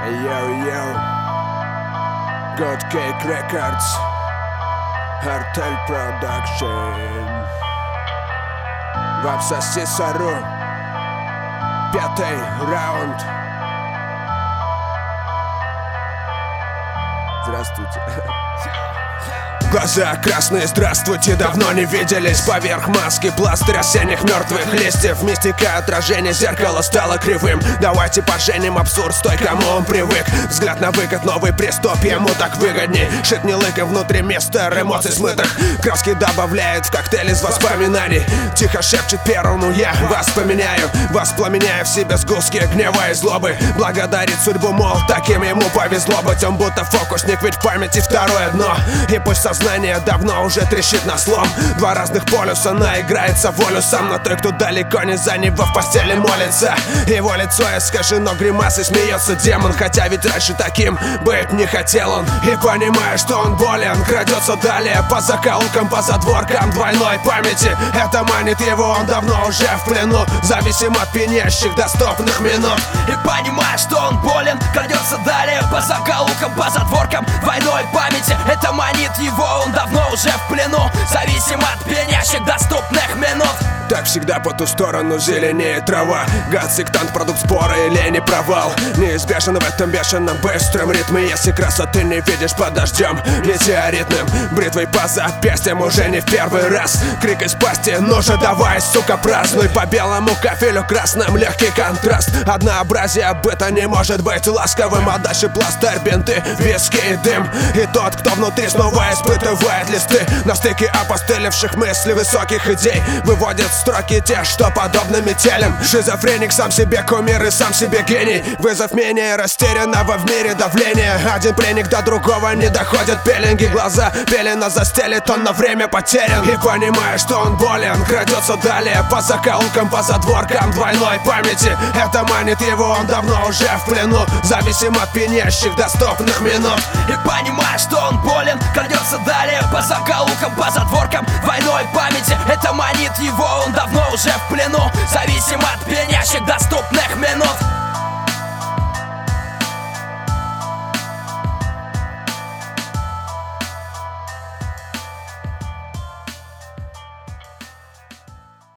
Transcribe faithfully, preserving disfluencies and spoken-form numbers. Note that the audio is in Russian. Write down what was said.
Йоу-йоу, God Cake Records, Артель Продакшн. В абсасе Сару, пятый раунд. Здравствуйте. Глаза красные, здравствуйте, давно не виделись. Поверх маски пластырь осенних мертвых листьев. Мистика отражения зеркала стало кривым. Давайте поженим абсурд с той, кому он привык. Взгляд на выход, новый приступ, ему так выгодней. Шит не лыком, внутри мистер эмоций смытых. Краски добавляет в коктейль из воспоминаний. Тихо шепчет первому: я вас поменяю. Воспламеняя в себе сгустки гнева и злобы. Благодарит судьбу, мол, таким ему повезло быть. Он будто фокусник, ведь в памяти второе дно. И пусть сознание Сознание давно уже трещит на слом. Два разных полюса, наиграется волю сам. Но той, кто далеко не за него в постели молится. Его лицо искажено гримасой, смеется демон. Хотя ведь раньше таким быть не хотел он. И понимая, что он болен, крадется далее по закоулкам, по задворкам двойной памяти. Это манит его, он давно уже в плену, зависим от пьянящих доступных минут. И понимая, что он болен, крадется далее по закоулкам, по задворкам двойной памяти. Это манит его, он давно уже в плену, зависим от пьянящих доступных минут. Так всегда по ту сторону зеленеет трава. Гад, сектант, продукт спора и лень и провал. Неизбежен в этом бешеном быстром ритме. Если красоты не видишь под дождем метеоритным, бритвой по запястьям уже не в первый раз. Крик из пасти: ну же давай, сука, празднуй. По белому кафелю красным легкий контраст. Однообразие быта не может быть ласковым. А дальше пластырь, бинты, виски и дым. И тот, кто внутри снова испытывает листы на стыке опостылевших мыслей, высоких идей, выводит строки те, что подобны метелям. Шизофреник, сам себе кумир и сам себе гений. Вызов менее растерянного в мире давления. Один пленник до другого не доходят пеленги. Глаза пелена застелит, он на время потерян. И понимая, что он болен, крадется далее по закоулкам, по задворкам двойной памяти. Это манит его, он давно уже в плену, зависим от пьянящих доступных минут. И понимая, что он болен, крадется далее по закоулкам, по задворкам двойной памяти. Это манит его, он давно уже в плену, зависим от пьянящих доступных минут.